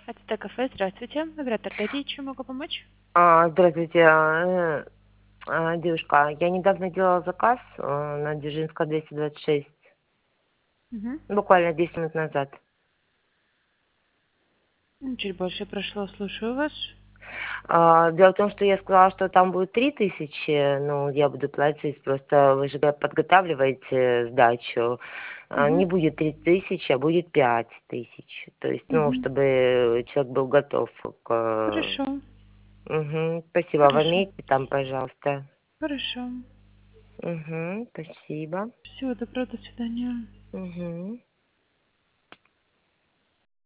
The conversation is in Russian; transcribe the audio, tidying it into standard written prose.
Это кафе, здравствуйте. Оператор, дайте, чем могу помочь? Здравствуйте, девушка. Я недавно делала заказ на Дзержинского 226, Угу. буквально 10 минут назад. Чуть больше прошло, слушаю вас. Дело в том, что я сказала, что там будет 3000, ну, я буду платить, просто вы же подготавливаете сдачу. Не Угу. будет 3000, а будет 5000. То есть, ну, Угу. чтобы человек был готов к... Хорошо, Спасибо. Вы хорошо, имеете там, пожалуйста? хорошо. Спасибо. Всего доброго, до свидания. Мгм.